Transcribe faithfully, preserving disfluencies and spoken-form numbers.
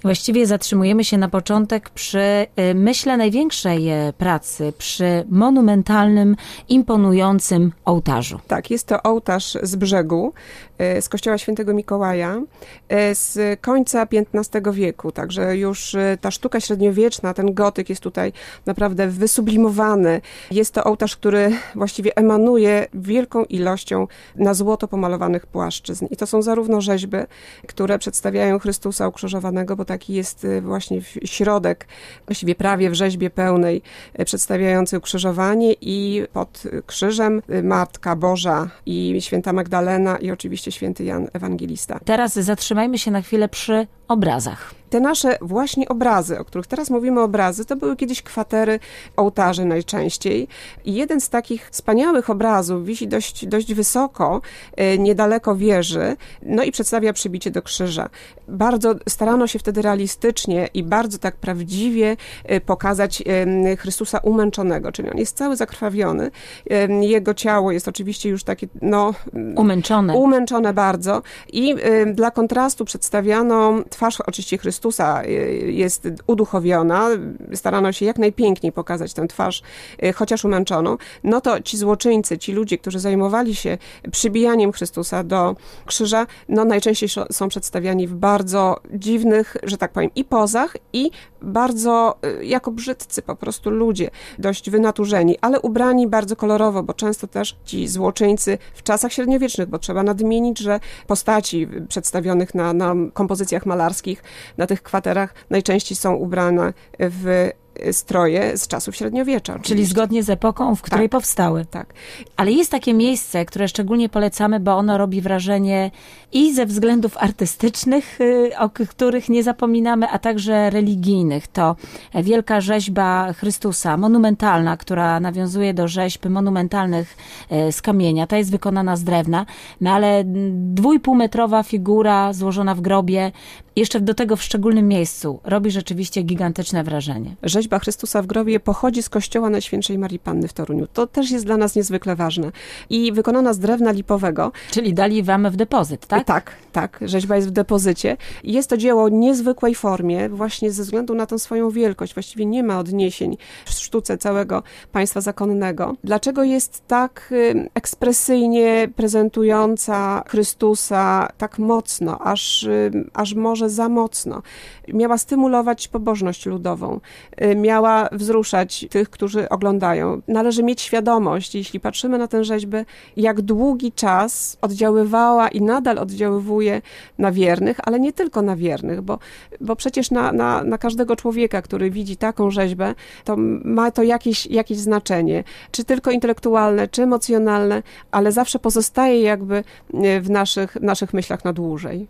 Właściwie zatrzymujemy się na początek przy, myślę, największej pracy, przy monumentalnym, imponującym ołtarzu. Tak, jest to ołtarz z brzegu, z kościoła świętego Mikołaja, z końca piętnastego wieku, także już ta sztuka średniowieczna, ten gotyk jest tutaj naprawdę wysublimowany. Jest to ołtarz, który właściwie emanuje wielką ilością na złoto pomalowanych płaszczyzn. I to są zarówno rzeźby, które przedstawiają Chrystusa ukrzyżowanego, bo taki jest właśnie środek, właściwie prawie w rzeźbie pełnej, przedstawiający ukrzyżowanie, i pod krzyżem Matka Boża i święta Magdalena i oczywiście święty Jan Ewangelista. Teraz zatrzymajmy się na chwilę przy obrazach. Te nasze właśnie obrazy, o których teraz mówimy, obrazy, to były kiedyś kwatery ołtarzy najczęściej. I jeden z takich wspaniałych obrazów wisi dość, dość wysoko, niedaleko wieży, no i przedstawia przybicie do krzyża. Bardzo starano się wtedy realistycznie i bardzo tak prawdziwie pokazać Chrystusa umęczonego, czyli on jest cały zakrwawiony. Jego ciało jest oczywiście już takie, no... Umęczone. Umęczone bardzo. I dla kontrastu przedstawiano twarz oczywiście Chrystusa, jest uduchowiona, starano się jak najpiękniej pokazać tę twarz, chociaż umęczoną, no to ci złoczyńcy, ci ludzie, którzy zajmowali się przybijaniem Chrystusa do krzyża, no najczęściej są przedstawiani w bardzo dziwnych, że tak powiem, i pozach, i bardzo jako brzydcy po prostu ludzie, dość wynaturzeni, ale ubrani bardzo kolorowo, bo często też ci złoczyńcy w czasach średniowiecznych, bo trzeba nadmienić, że postaci przedstawionych na, na kompozycjach malarskich, na tych kwaterach najczęściej są ubrane w stroje z czasów średniowiecza. Oczywiście. Czyli zgodnie z epoką, w której tak, powstały. Tak. Ale jest takie miejsce, które szczególnie polecamy, bo ono robi wrażenie i ze względów artystycznych, o których nie zapominamy, a także religijnych. To wielka rzeźba Chrystusa, monumentalna, która nawiązuje do rzeźb monumentalnych z kamienia. Ta jest wykonana z drewna, no ale dwójpółmetrowa figura złożona w grobie, jeszcze do tego w szczególnym miejscu, robi rzeczywiście gigantyczne wrażenie. Rzeźba Chrystusa w grobie pochodzi z kościoła Najświętszej Marii Panny w Toruniu. To też jest dla nas niezwykle ważne. I wykonana z drewna lipowego. Czyli dali wam w depozyt, tak? Tak, tak. Rzeźba jest w depozycie. Jest to dzieło o niezwykłej formie, właśnie ze względu na tę swoją wielkość. Właściwie nie ma odniesień w sztuce całego państwa zakonnego. Dlaczego jest tak ekspresyjnie prezentująca Chrystusa tak mocno, aż, aż może za mocno? Miała stymulować pobożność ludową. Miała wzruszać tych, którzy oglądają. Należy mieć świadomość, jeśli patrzymy na tę rzeźbę, jak długi czas oddziaływała i nadal oddziaływuje na wiernych, ale nie tylko na wiernych, bo, bo przecież na, na, na każdego człowieka, który widzi taką rzeźbę, to ma to jakieś, jakieś znaczenie, czy tylko intelektualne, czy emocjonalne, ale zawsze pozostaje jakby w naszych, w naszych myślach na dłużej.